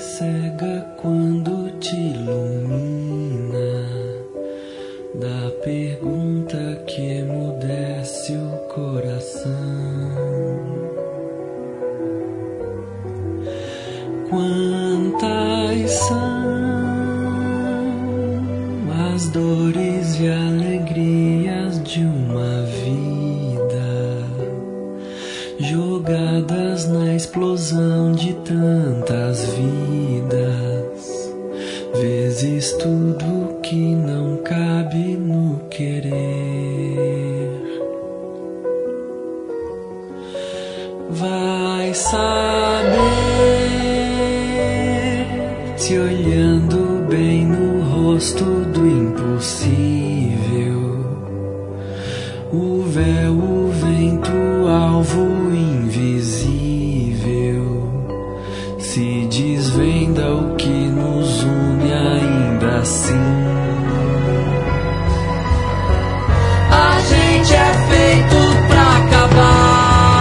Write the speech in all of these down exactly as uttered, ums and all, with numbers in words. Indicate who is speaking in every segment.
Speaker 1: cega quando te ilumina, da pergunta que emudece o coração. Quantas são as dores e alegrias de uma vida, jogadas na explosão de tantas vidas, vezes tudo que não cabe no querer. Vai saber se olhando bem no rosto do impossível, o véu, o vento, o alvo invisível, se desvenda o que nos une ainda assim. A gente é feito pra acabar.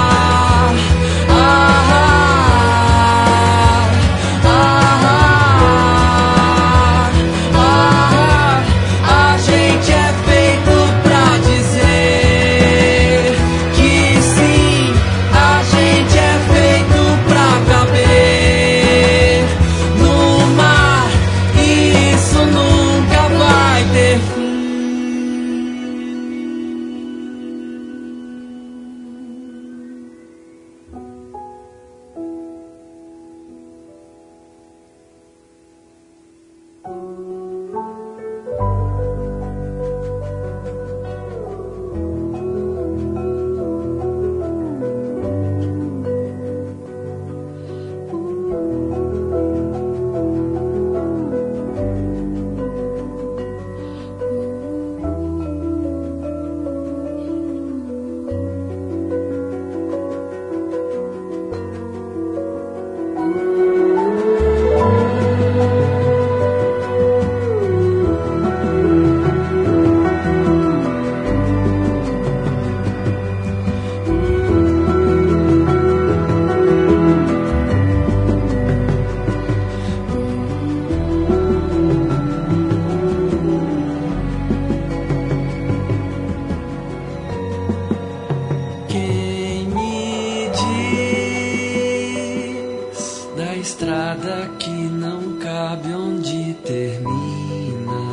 Speaker 1: Estrada que não cabe onde termina,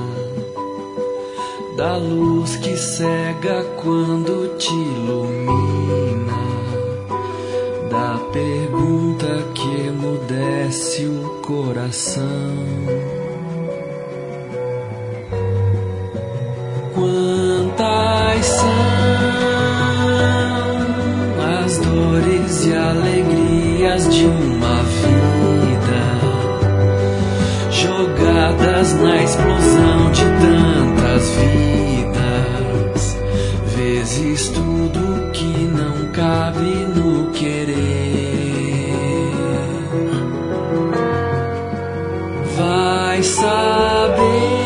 Speaker 1: da luz que cega quando te ilumina, da pergunta que emudece o coração. Quantas são as dores e alegrias de uma vida, jogadas na explosão de tantas vidas, vezes tudo que não cabe no querer. Vai saber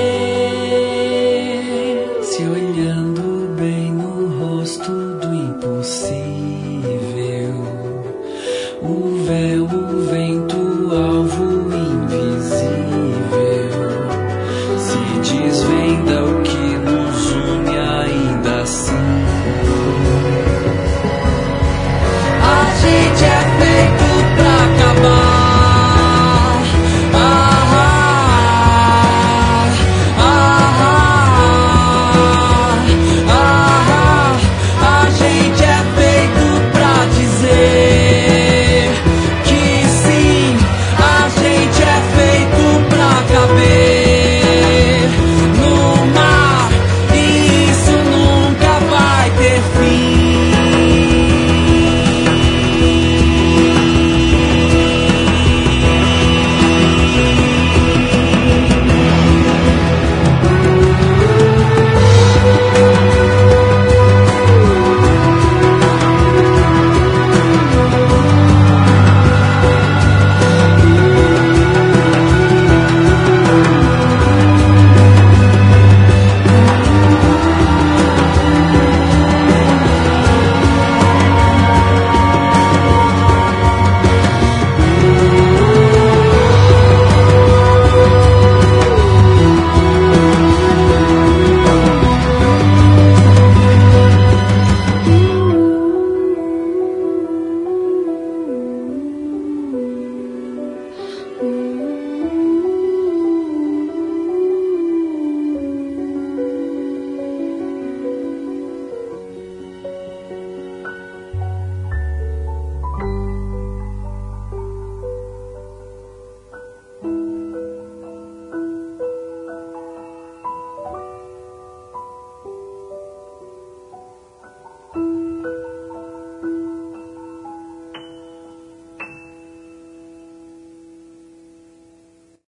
Speaker 1: se olhando bem no rosto do impossível, o véu